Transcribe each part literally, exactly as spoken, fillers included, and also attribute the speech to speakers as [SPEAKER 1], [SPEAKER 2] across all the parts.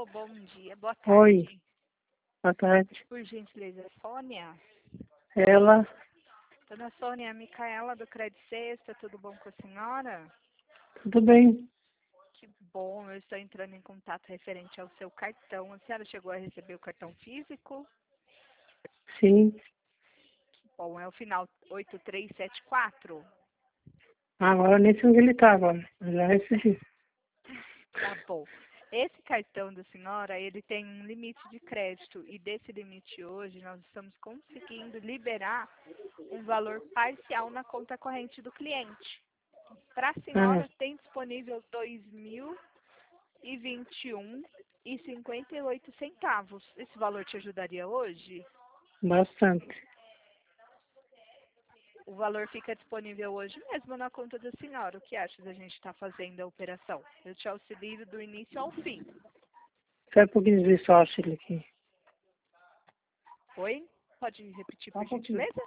[SPEAKER 1] bom dia, boa
[SPEAKER 2] Oi,
[SPEAKER 1] tarde.
[SPEAKER 2] boa tarde.
[SPEAKER 1] Por gentileza, Sônia.
[SPEAKER 2] Ela,
[SPEAKER 1] Dona Sônia, a Micaela do Crédito Sexta, tudo bom com a senhora?
[SPEAKER 2] tudo bem?
[SPEAKER 1] Que bom, eu estou entrando em contato referente ao seu cartão. A senhora chegou a receber o cartão físico?
[SPEAKER 2] Sim.
[SPEAKER 1] Bom, é o final oito três sete quatro.
[SPEAKER 2] Agora eu nem sei onde ele tá agora. Eu já recebi.
[SPEAKER 1] Tá bom. Esse cartão da senhora, ele tem um limite de crédito e desse limite hoje nós estamos conseguindo liberar um valor parcial na conta corrente do cliente. Para a
[SPEAKER 2] Ah,
[SPEAKER 1] senhora tem disponível dois mil e vinte e um e cinquenta e oito centavos. Esse valor te ajudaria hoje?
[SPEAKER 2] bastante.
[SPEAKER 1] O valor fica disponível hoje mesmo na conta da senhora. O que acha da gente estar fazendo a operação? Eu te auxilio do início ao fim.
[SPEAKER 2] Sai um pouquinho de sócio ele aqui.
[SPEAKER 1] Oi? Pode repetir,
[SPEAKER 2] Só
[SPEAKER 1] por
[SPEAKER 2] um pouquinho.
[SPEAKER 1] gentileza?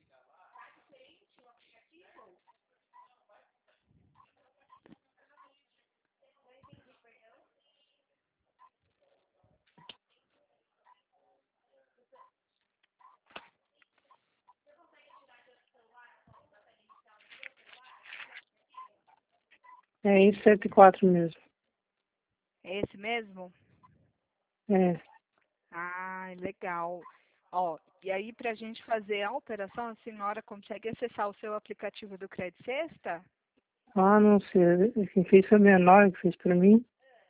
[SPEAKER 2] É isso, sete e quatro mesmo.
[SPEAKER 1] É esse mesmo?
[SPEAKER 2] É.
[SPEAKER 1] Ah, legal. Ó, e aí para a gente fazer a operação, a senhora consegue acessar o seu aplicativo do Crédito Sexta?
[SPEAKER 2] Ah, não sei. Quem fez foi minha noiva que fez pra mim.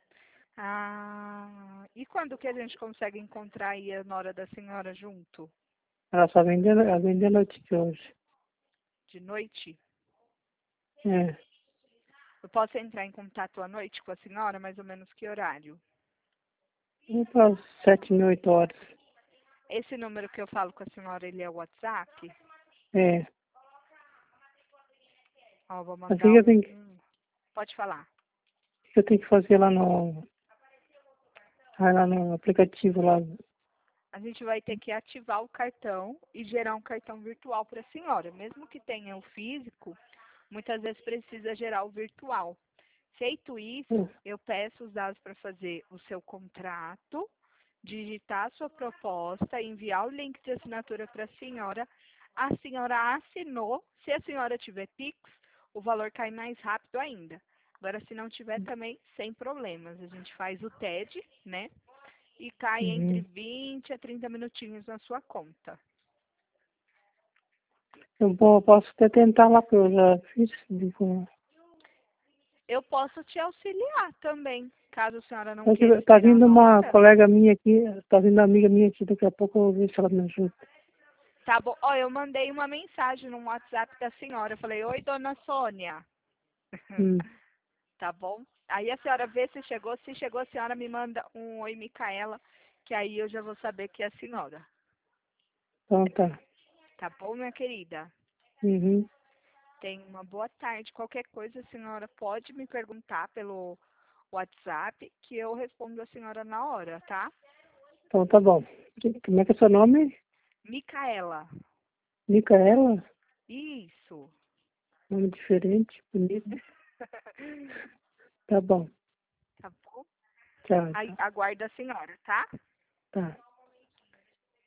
[SPEAKER 1] Ah, e quando que a gente consegue encontrar aí a nora da senhora junto?
[SPEAKER 2] Ela só vem de, ela vem de noite de hoje.
[SPEAKER 1] De noite?
[SPEAKER 2] É.
[SPEAKER 1] Eu posso entrar em contato à noite com a senhora, mais ou menos que horário?
[SPEAKER 2] E para sete mil, oito horas.
[SPEAKER 1] Esse número que eu falo com a senhora, ele é o WhatsApp?
[SPEAKER 2] É.
[SPEAKER 1] Ó, vou
[SPEAKER 2] Mas o
[SPEAKER 1] mandar
[SPEAKER 2] que eu
[SPEAKER 1] um,
[SPEAKER 2] tenho que,
[SPEAKER 1] um... Pode falar.
[SPEAKER 2] o que eu tenho que fazer lá no, ah, lá no aplicativo lá?
[SPEAKER 1] A gente vai ter que ativar o cartão e gerar um cartão virtual para a senhora. Mesmo que tenha o físico, muitas vezes precisa gerar o virtual. Feito isso, eu peço os dados para fazer o seu contrato, digitar a sua proposta, enviar o link de assinatura para a senhora. A senhora assinou. Se a senhora tiver Pix, o valor cai mais rápido ainda. Agora, se não tiver também, sem problemas. A gente faz o T E D, né? E cai entre
[SPEAKER 2] Uhum.
[SPEAKER 1] vinte a trinta minutinhos na sua conta.
[SPEAKER 2] Eu vou, posso até tentar lá, porque eu já fiz. Digo,
[SPEAKER 1] Eu posso te auxiliar também, caso a senhora não
[SPEAKER 2] é
[SPEAKER 1] queira
[SPEAKER 2] que tá
[SPEAKER 1] esperar
[SPEAKER 2] vindo
[SPEAKER 1] na
[SPEAKER 2] uma
[SPEAKER 1] hora.
[SPEAKER 2] colega minha aqui, tá vindo uma amiga minha aqui, daqui a pouco eu vou ver se ela me ajuda.
[SPEAKER 1] Tá bom. Ó, eu mandei uma mensagem no WhatsApp da senhora. Eu falei, oi, dona Sônia.
[SPEAKER 2] Hum,
[SPEAKER 1] Tá bom? Aí a senhora vê se chegou. Se chegou, a senhora me manda um oi, Micaela, que aí eu já vou saber que é a senhora.
[SPEAKER 2] então tá.
[SPEAKER 1] Tá bom, minha querida?
[SPEAKER 2] Uhum.
[SPEAKER 1] Tenha uma boa tarde. Qualquer coisa, a senhora pode me perguntar pelo WhatsApp, que eu respondo a senhora na hora, tá?
[SPEAKER 2] Então tá bom. Que- Como é que é seu nome?
[SPEAKER 1] Micaela.
[SPEAKER 2] Micaela?
[SPEAKER 1] Isso.
[SPEAKER 2] Nome diferente, bonito. Tá bom.
[SPEAKER 1] Tá bom?
[SPEAKER 2] Tchau,
[SPEAKER 1] Aí,
[SPEAKER 2] tchau.
[SPEAKER 1] aguardo a senhora, tá?
[SPEAKER 2] Tá.